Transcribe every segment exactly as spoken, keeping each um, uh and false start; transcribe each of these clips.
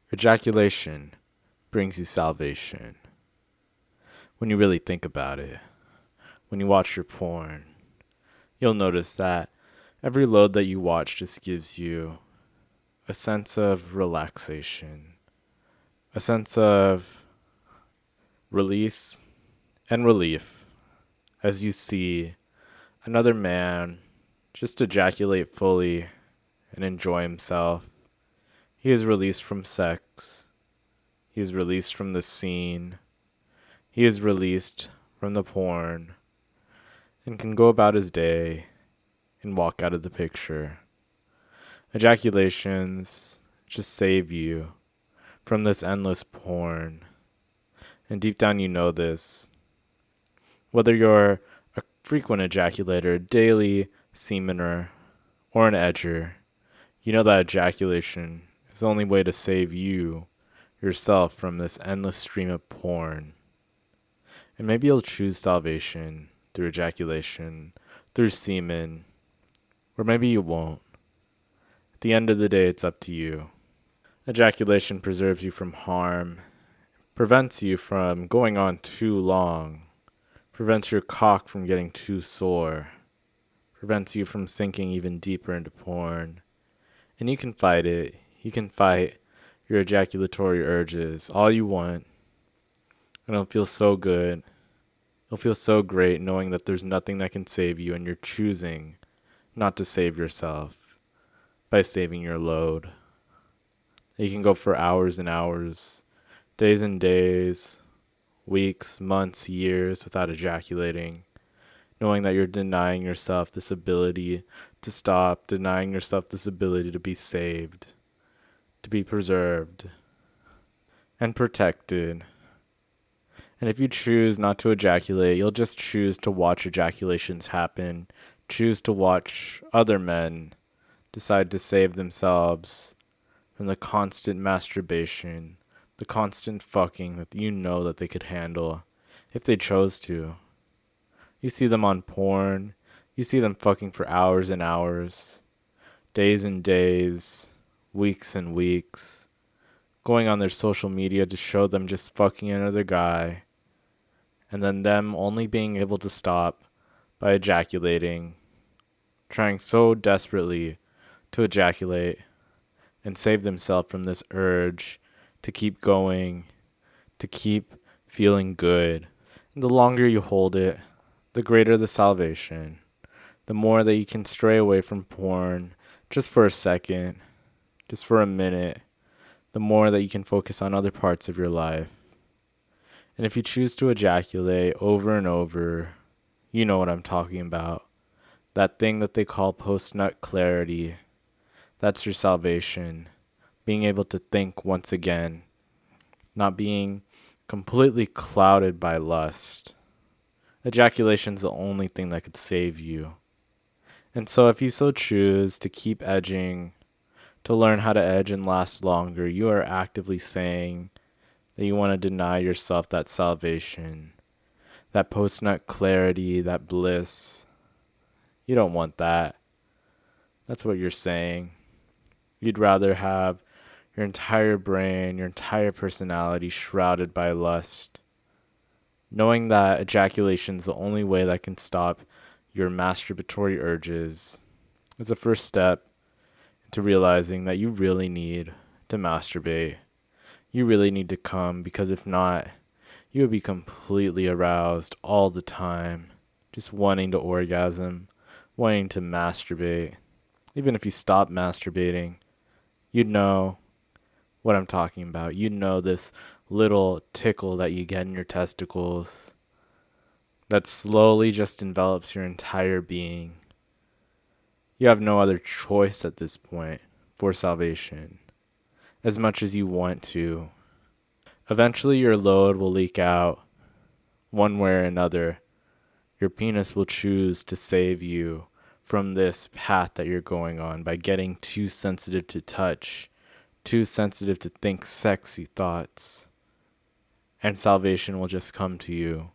Ejaculation brings you salvation. When you really think about it, when you watch your porn, you'll notice that every load that you watch just gives you a sense of relaxation, a sense of release and relief as you see another man just ejaculate fully and enjoy himself. He is released from sex. He is released from the scene. He is released from the porn and can go about his day and walk out of the picture. Ejaculations just save you from this endless porn. And deep down you know this. Whether you're a frequent ejaculator, daily semener, or an edger, you know that ejaculation is the only way to save you, yourself, from this endless stream of porn. And maybe you'll choose salvation through ejaculation, through semen, or maybe you won't. At the end of the day, it's up to you. Ejaculation preserves you from harm, prevents you from going on too long, prevents your cock from getting too sore, prevents you from sinking even deeper into porn. And you can fight it. You can fight your ejaculatory urges all you want. And it'll feel so good. It'll feel so great knowing that there's nothing that can save you and you're choosing not to save yourself by saving your load. You can go for hours and hours, days and days, weeks, months, years without ejaculating, knowing that you're denying yourself this ability to stop, denying yourself this ability to be saved, to be preserved, and protected. And if you choose not to ejaculate, you'll just choose to watch ejaculations happen, choose to watch other men decide to save themselves from the constant masturbation, the constant fucking that you know that they could handle if they chose to. You see them on porn, you see them fucking for hours and hours, days and days, weeks and weeks, going on their social media to show them just fucking another guy, and then them only being able to stop by ejaculating, trying so desperately to ejaculate and save themselves from this urge to keep going, to keep feeling good. And the longer you hold it, the greater the salvation. The more that you can stray away from porn just for a second, just for a minute, the more that you can focus on other parts of your life. And if you choose to ejaculate over and over, you know what I'm talking about. That thing that they call post-nut clarity. That's your salvation. Being able to think once again. Not being completely clouded by lust. Ejaculation's the only thing that could save you. And so if you so choose to keep edging, to learn how to edge and last longer, you are actively saying that you want to deny yourself that salvation, that post-nut clarity, that bliss. You don't want that. That's what you're saying. You'd rather have your entire brain, your entire personality shrouded by lust. Knowing that ejaculation is the only way that can stop your masturbatory urges is the first step into realizing that you really need to masturbate. You really need to come, because if not, you would be completely aroused all the time, just wanting to orgasm, wanting to masturbate. Even if you stop masturbating, you'd know what I'm talking about. You'd know this little tickle that you get in your testicles that slowly just envelops your entire being. You have no other choice at this point for salvation, as much as you want to. Eventually your load will leak out one way or another. Your penis will choose to save you from this path that you're going on by getting too sensitive to touch, too sensitive to think sexy thoughts. And salvation will just come to you.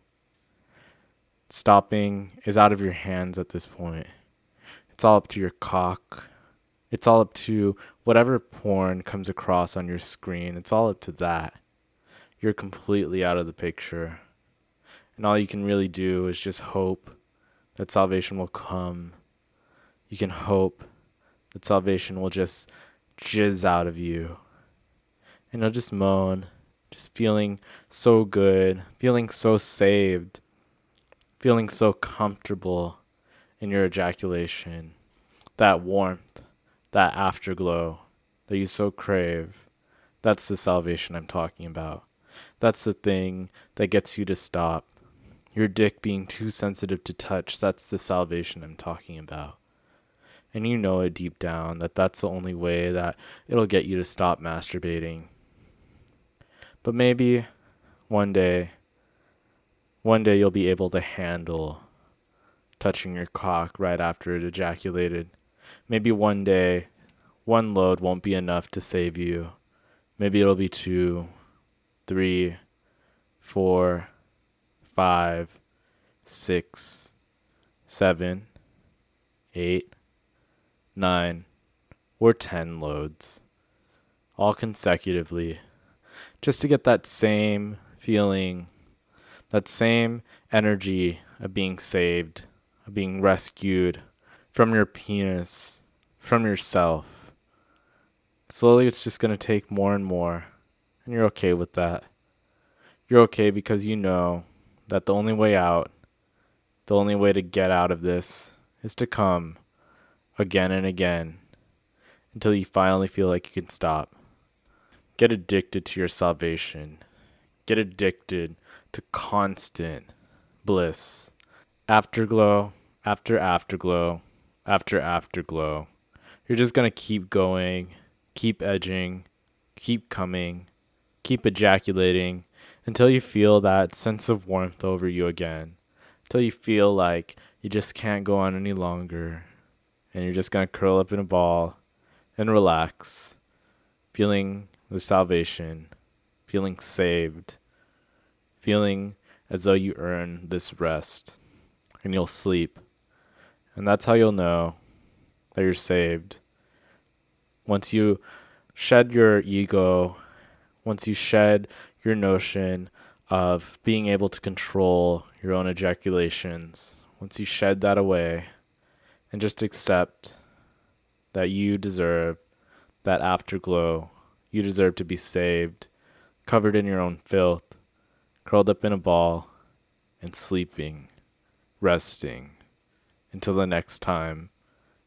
Stopping is out of your hands at this point. It's all up to your cock. It's all up to whatever porn comes across on your screen, it's all up to that. You're completely out of the picture. And all you can really do is just hope that salvation will come. You can hope that salvation will just jizz out of you. And you'll just moan, just feeling so good, feeling so saved, feeling so comfortable in your ejaculation. That warmth, that afterglow that you so crave, that's the salvation I'm talking about. That's the thing that gets you to stop. Your dick being too sensitive to touch, that's the salvation I'm talking about. And you know it deep down that that's the only way that it'll get you to stop masturbating. But maybe one day, one day you'll be able to handle touching your cock right after it ejaculated. Maybe one day, one load won't be enough to save you. Maybe it'll be two, three, four, five, six, seven, eight, nine, or ten loads, all consecutively, just to get that same feeling, that same energy of being saved, of being rescued from your penis, from yourself. Slowly, it's just going to take more and more, and you're okay with that. You're okay because you know that the only way out, the only way to get out of this is to come again and again until you finally feel like you can stop. Get addicted to your salvation. Get addicted to constant bliss. Afterglow, after afterglow, after afterglow. You're just going to keep going, keep edging, keep coming, keep ejaculating until you feel that sense of warmth over you again. Until you feel like you just can't go on any longer. And you're just going to curl up in a ball and relax, feeling the salvation, feeling saved, feeling as though you earn this rest. And you'll sleep. And that's how you'll know that you're saved. Once you shed your ego, once you shed your notion of being able to control your own ejaculations, once you shed that away and just accept that you deserve that afterglow, you deserve to be saved, covered in your own filth, curled up in a ball, and sleeping, resting, until the next time